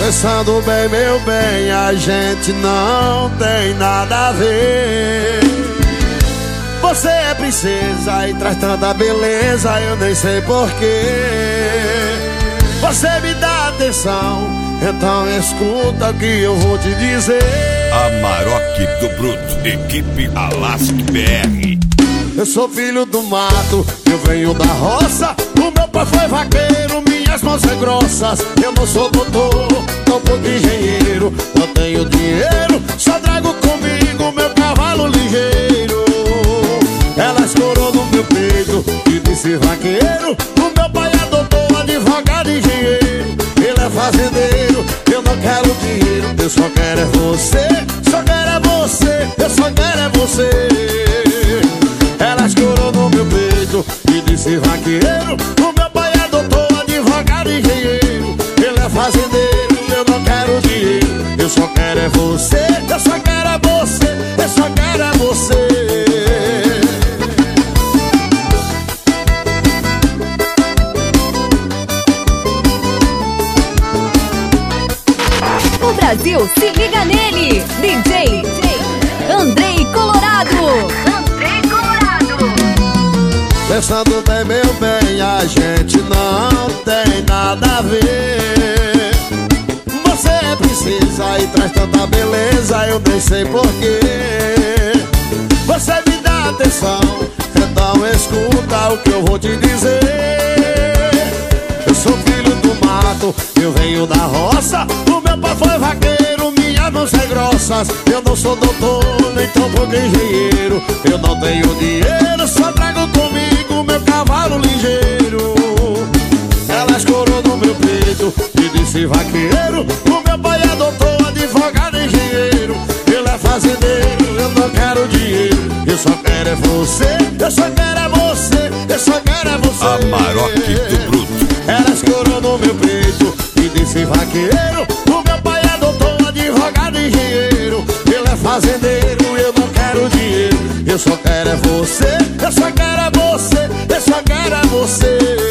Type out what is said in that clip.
Pensando bem, meu bem, a gente não tem nada a ver. Você é princesa e traz tanta beleza, eu nem sei porquê. Você me dá atenção, então escuta o que eu vou te dizer. Amarok do Bruto, equipe Alasc BR. Eu sou filho do mato, eu venho da roça. O meu pai foi vaqueiro, minhas mãos são grossas. Eu não sou doutor, tampouco engenheiro. Não tenho dinheiro, só trago comigo meu cavalo ligeiro. Ela escorou no meu peito e disse vaqueiro. O meu pai é doutor, advogado e engenheiro. Ele é fazendeiro, eu não quero dinheiro. Eu só quero é você, só quero é você. Eu só quero é você. Ela escorou no meu peito e disse vaqueiro. O meu pai é doutor, advogado e engenheiro. Ele é fazendeiro, eu não quero dinheiro. Eu só quero é você, eu só quero é você. Eu só quero é você. O Brasil se liga nele, DJ Andrei Colorado. Pensando bem, meu bem, a gente não tem nada a ver. Você é princesa e traz tanta beleza, eu nem sei porquê. Você me dá atenção, então escuta o que eu vou te dizer. Eu sou filho do mato, eu venho da roça. O meu pai foi vaqueiro, minhas mãos são grossas. Eu não sou doutor, nem tampouco engenheiro. Eu não tenho dinheiro, só trago comigo meu cavalo ligeiro. Ela escorou no meu peito e disse vaqueiro. O meu pai é doutor, advogado e engenheiro. Ele é fazendeiro, eu não quero dinheiro. Eu só quero é você, eu só quero é você. Eu só quero é você. Amarok do Bruto. Ela escorou no meu peito e disse vaqueiro. O meu pai é doutor, advogado e engenheiro. Ele é fazendeiro, eu não quero dinheiro. Eu só quero é você, eu só quero é você. Eu só quero é você.